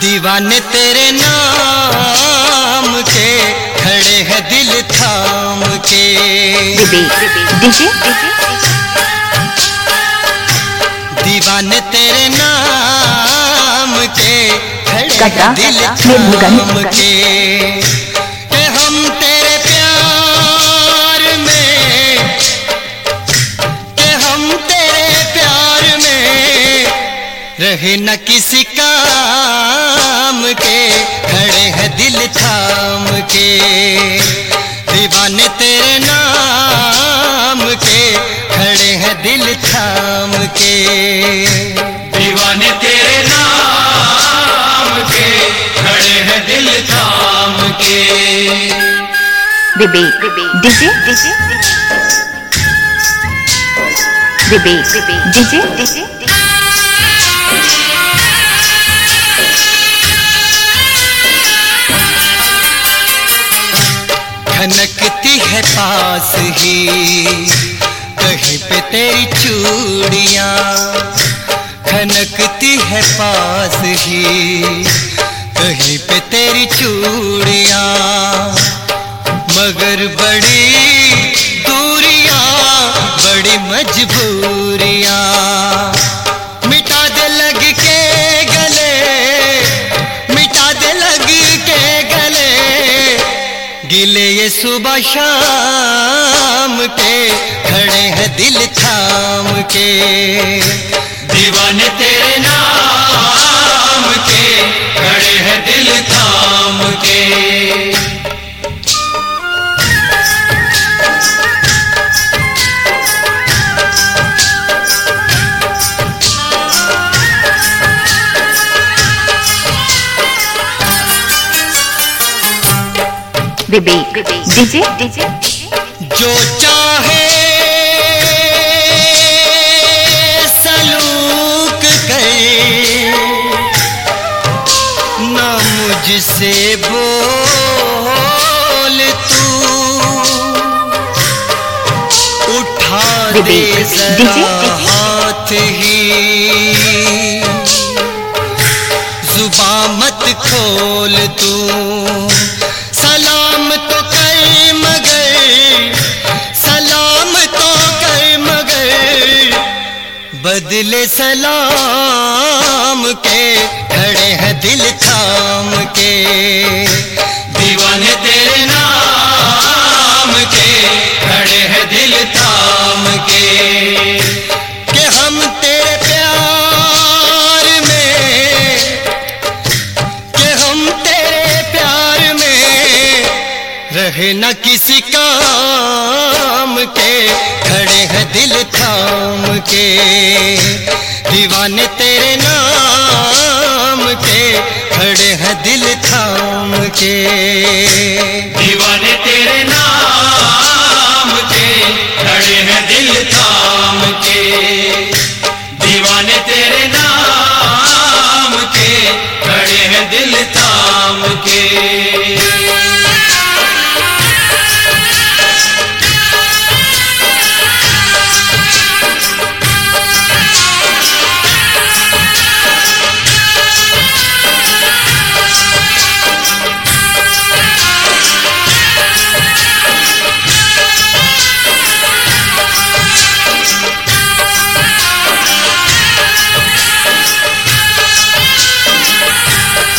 दीवाने तेरे नाम के खड़े हैं दिल थाम के। दीवाने तेरे नाम के खड़े हैं दिल थाम के। हम तेरे प्यार में, हम तेरे प्यार में रहे न किसी काम के, खड़े हैं दिल थाम के। दीवाने तेरे नाम के खड़े हैं दिल थाम के। दीवाने तेरे नाम के खड़े हैं दिल थाम के। डीजे खनकती है पास ही कहीं पे तेरी चूड़ियां, खनकती है पास ही कहीं पे तेरी चूड़ियां। मगर बड़ी दूरियां, बड़ी मजबूरियां, मिटा दे लग के गले, मिटा दे लग के गले गिले ये सुबह शाम के, खड़े हैं दिल थाम के। दीवाने तेरे नाम के खड़े हैं दिल थाम के। डीजे जो चाहे सलूक करे ना मुझसे बोल तू, उठा दे जरा हाथ ही, जुबां मत खोल तू। सलाम तो कर मगर, सलाम तो कर मगर बदले सलाम के, खड़े हैं दिल थाम के। दीवाने तेरे नाम के खड़े हैं दिल थाम के। कि हम तेरे प्यार में, कि हम तेरे प्यार में रहे न किसी काम के, खड़े हैं दिल थाम के। दीवाने तेरे नाम के खड़े हैं दिल थाम के। दीवाने तेरे नाम के खड़े हैं दिल थाम के। दीवाने तेरे नाम के खड़े हैं दिल थाम के।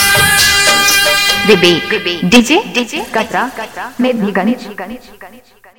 डीजे कटरा में